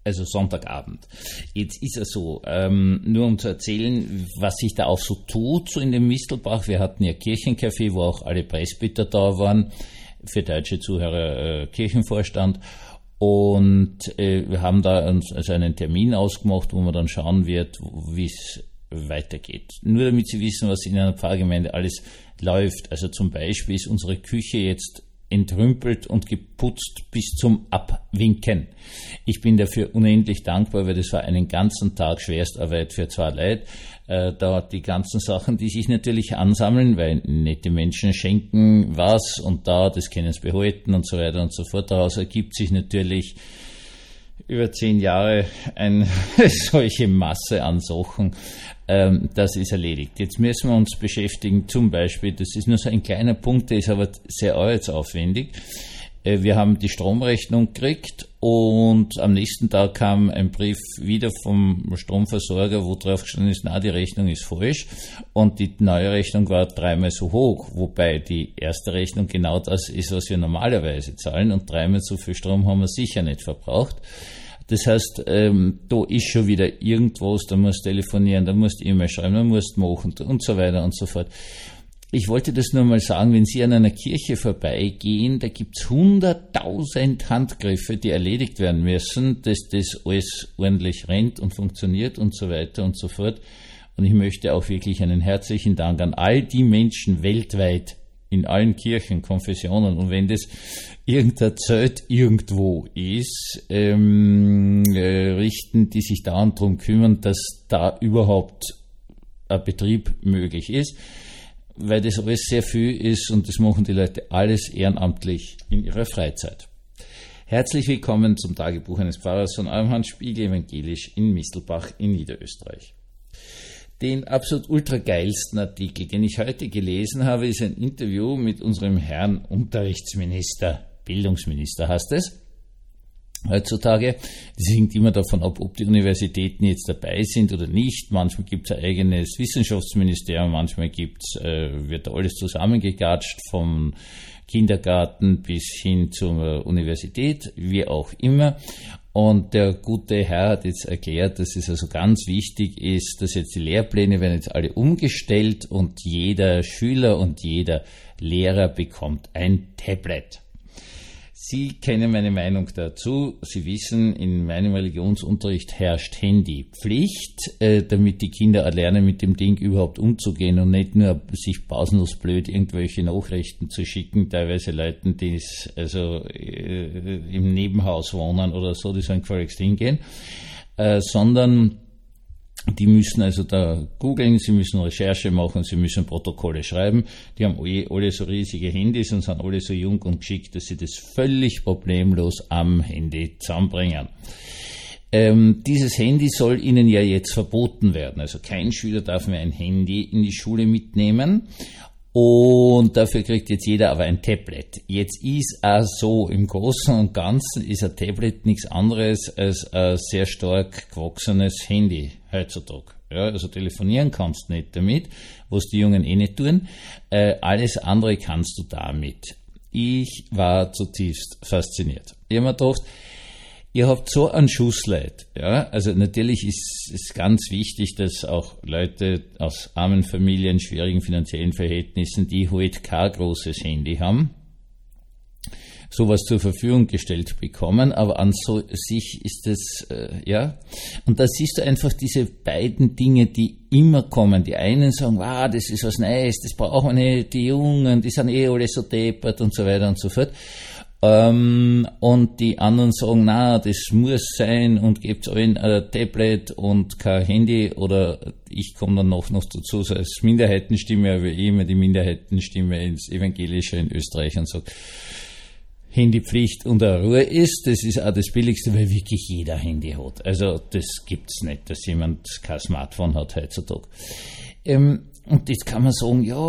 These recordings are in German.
also Sonntagabend. Jetzt ist es so, nur um zu erzählen, was sich da auch so tut, so in dem Mistelbach. Wir hatten ja Kirchencafé, wo auch alle Presbyter da waren, für deutsche Zuhörer Kirchenvorstand. Und wir haben da also einen Termin ausgemacht, wo man dann schauen wird, wie es weitergeht. Nur damit Sie wissen, was in einer Pfarrgemeinde alles läuft. Also zum Beispiel ist unsere Küche jetzt entrümpelt und geputzt bis zum Abwinken. Ich bin dafür unendlich dankbar, weil das war einen ganzen Tag Schwerstarbeit für 2 Leute. Da die ganzen Sachen, die sich natürlich ansammeln, weil nette Menschen schenken was und da, das können sie behalten und so weiter und so fort. Daraus ergibt sich natürlich über 10 Jahre eine solche Masse an Sachen. Das ist erledigt. Jetzt müssen wir uns beschäftigen, zum Beispiel, das ist nur so ein kleiner Punkt, der ist aber sehr arbeitsaufwendig. Wir haben die Stromrechnung gekriegt und am nächsten Tag kam ein Brief wieder vom Stromversorger, wo drauf gestanden ist, na, die Rechnung ist falsch und die neue Rechnung war 3-mal so hoch, wobei die erste Rechnung genau das ist, was wir normalerweise zahlen und 3-mal so viel Strom haben wir sicher nicht verbraucht. Das heißt, da ist schon wieder irgendwas, da musst du telefonieren, da musst du E-Mail schreiben, da musst du machen und so weiter und so fort. Ich wollte das nur mal sagen, wenn Sie an einer Kirche vorbeigehen, da gibt's 100.000 Handgriffe, die erledigt werden müssen, dass das alles ordentlich rennt und funktioniert und so weiter und so fort. Und ich möchte auch wirklich einen herzlichen Dank an all die Menschen weltweit, in allen Kirchen, Konfessionen, und wenn das irgendein Zelt irgendwo ist, richten, die sich dauernd darum kümmern, dass da überhaupt ein Betrieb möglich ist, weil das alles sehr viel ist und das machen die Leute alles ehrenamtlich in ihrer Freizeit. Herzlich willkommen zum Tagebuch eines Pfarrers von eurem Hans Spiegel Evangelisch in Mistelbach in Niederösterreich. Den absolut ultrageilsten Artikel, den ich heute gelesen habe, ist ein Interview mit unserem Herrn Unterrichtsminister, Bildungsminister heißt es, heutzutage. Das hängt immer davon ab, ob die Universitäten jetzt dabei sind oder nicht. Manchmal gibt es ein eigenes Wissenschaftsministerium, manchmal wird alles zusammengegatscht, vom Kindergarten bis hin zur Universität, wie auch immer. Und der gute Herr hat jetzt erklärt, dass es also ganz wichtig ist, dass jetzt die Lehrpläne werden jetzt alle umgestellt und jeder Schüler und jeder Lehrer bekommt ein Tablet. Sie kennen meine Meinung dazu. Sie wissen, in meinem Religionsunterricht herrscht Handypflicht, damit die Kinder lernen, mit dem Ding überhaupt umzugehen und nicht nur sich pausenlos blöd irgendwelche Nachrichten zu schicken, teilweise Leuten, die also im Nebenhaus wohnen oder so, die sollen gefälligst hingehen, sondern die müssen also da googeln, sie müssen Recherche machen, sie müssen Protokolle schreiben. Die haben alle so riesige Handys und sind alle so jung und geschickt, dass sie das völlig problemlos am Handy zusammenbringen. Dieses Handy soll ihnen ja jetzt verboten werden. Also kein Schüler darf mehr ein Handy in die Schule mitnehmen. Und dafür kriegt jetzt jeder aber ein Tablet. Jetzt ist auch so, im Großen und Ganzen ist ein Tablet nichts anderes als ein sehr stark gewachsenes Handy heutzutage. Ja, also telefonieren kannst du nicht damit, was die Jungen eh nicht tun. Alles andere kannst du damit. Ich war zutiefst fasziniert. Ich habe mir gedacht, ihr habt so einen Schussleid, ja, also natürlich ist es ganz wichtig, dass auch Leute aus armen Familien, schwierigen finanziellen Verhältnissen, die halt kein großes Handy haben, sowas zur Verfügung gestellt bekommen, aber an so sich ist das, ja, und da siehst du einfach diese beiden Dinge, die immer kommen. Die einen sagen, wow, das ist was Neues, das brauchen wir nicht, die Jungen, die sind eh alle so deppert und so weiter und so fort. Und die anderen sagen, na, das muss sein und gebt allen ein Tablet und kein Handy, oder ich komme dann noch dazu, so als Minderheitenstimme, aber ich immer die Minderheitenstimme ins Evangelische in Österreich und sage, Handypflicht und eine Ruhe ist, das ist auch das Billigste, weil wirklich jeder Handy hat. Also das gibt's nicht, dass jemand kein Smartphone hat heutzutage. Und jetzt kann man sagen, ja,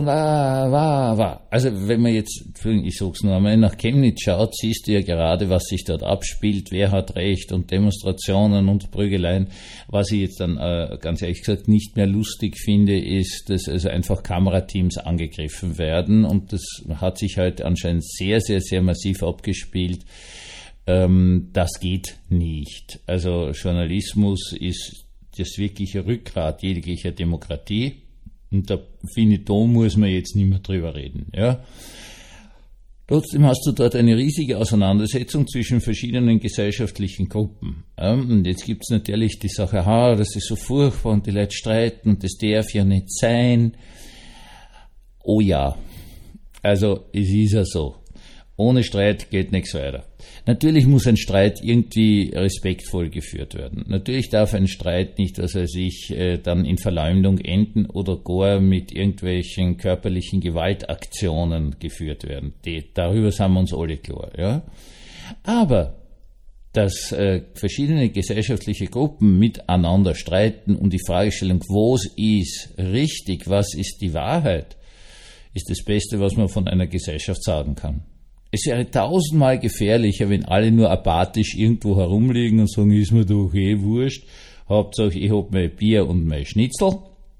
war. Also wenn man jetzt, ich sag's nur einmal, nach Chemnitz schaut, siehst du ja gerade, was sich dort abspielt, wer hat Recht und Demonstrationen und Prügeleien. Was ich jetzt dann ganz ehrlich gesagt nicht mehr lustig finde, ist, dass also einfach Kamerateams angegriffen werden, und das hat sich heute anscheinend sehr, sehr, sehr massiv abgespielt. Das geht nicht. Also Journalismus ist das wirkliche Rückgrat jeglicher Demokratie. Und da finde ich, da muss man jetzt nicht mehr drüber reden. Ja. Trotzdem hast du dort eine riesige Auseinandersetzung zwischen verschiedenen gesellschaftlichen Gruppen. Und jetzt gibt es natürlich die Sache, das ist so furchtbar und die Leute streiten und das darf ja nicht sein. Oh ja, also es ist ja so. Ohne Streit geht nichts weiter. Natürlich muss ein Streit irgendwie respektvoll geführt werden. Natürlich darf ein Streit nicht, dann in Verleumdung enden oder gar mit irgendwelchen körperlichen Gewaltaktionen geführt werden. Darüber sind wir uns alle klar. Ja? Aber dass verschiedene gesellschaftliche Gruppen miteinander streiten und die Fragestellung, was ist richtig, was ist die Wahrheit, ist das Beste, was man von einer Gesellschaft sagen kann. Es wäre 1000-mal gefährlicher, wenn alle nur apathisch irgendwo herumliegen und sagen, ist mir doch wurscht, Hauptsache ich hab mein Bier und mein Schnitzel.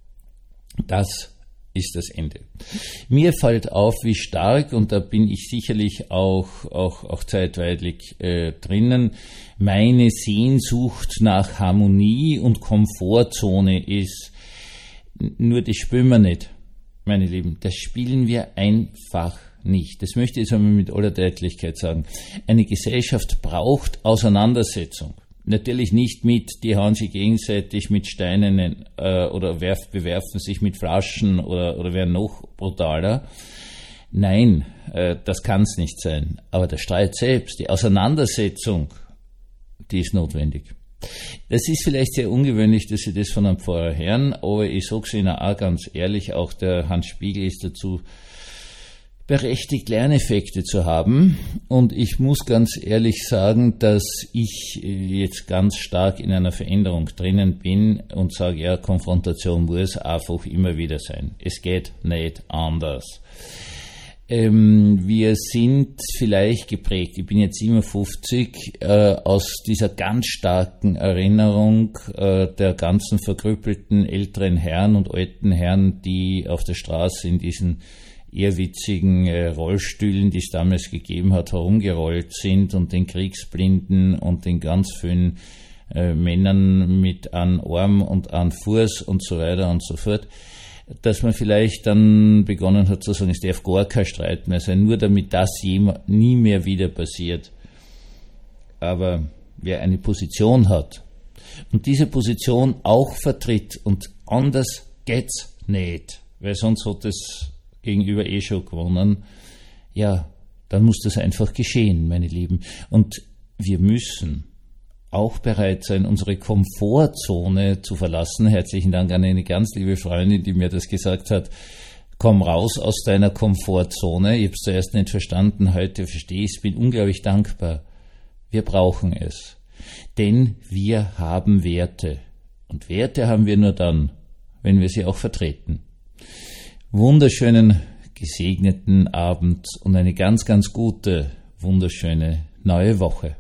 Das ist das Ende. Mir fällt auf, wie stark, und da bin ich sicherlich auch zeitweilig drinnen, meine Sehnsucht nach Harmonie und Komfortzone ist. Nur das spielen wir nicht, meine Lieben. Das spielen wir einfach nicht. Das möchte ich jetzt einmal mit aller Deutlichkeit sagen. Eine Gesellschaft braucht Auseinandersetzung. Natürlich nicht die hauen sich gegenseitig mit Steinen oder bewerfen sich mit Flaschen oder werden noch brutaler. Nein, das kann es nicht sein. Aber der Streit selbst, die Auseinandersetzung, die ist notwendig. Das ist vielleicht sehr ungewöhnlich, dass Sie das von einem Pfarrer hören, aber ich sage es Ihnen auch ganz ehrlich, auch der Hans Spiegel ist dazu berechtigt, Lerneffekte zu haben. Und ich muss ganz ehrlich sagen, dass ich jetzt ganz stark in einer Veränderung drinnen bin und sage, ja, Konfrontation muss einfach immer wieder sein. Es geht nicht anders. Wir sind vielleicht geprägt, ich bin jetzt 57, aus dieser ganz starken Erinnerung der ganzen verkrüppelten älteren Herren und alten Herren, die auf der Straße in diesen ehrwitzigen Rollstühlen, die es damals gegeben hat, herumgerollt sind und den Kriegsblinden und den ganz vielen Männern mit einem Arm und einem Fuß und so weiter und so fort, dass man vielleicht dann begonnen hat zu sagen, es darf gar kein Streit mehr sein, nur damit das nie mehr wieder passiert. Aber wer eine Position hat und diese Position auch vertritt und anders geht's nicht, weil sonst hat das Gegenüber schon gewonnen, ja, dann muss das einfach geschehen, meine Lieben. Und wir müssen auch bereit sein, unsere Komfortzone zu verlassen. Herzlichen Dank an eine ganz liebe Freundin, die mir das gesagt hat. Komm raus aus deiner Komfortzone. Ich habe es zuerst nicht verstanden, heute verstehe ich es, bin unglaublich dankbar. Wir brauchen es. Denn wir haben Werte. Und Werte haben wir nur dann, wenn wir sie auch vertreten. Wunderschönen, gesegneten Abend und eine ganz, ganz gute, wunderschöne neue Woche.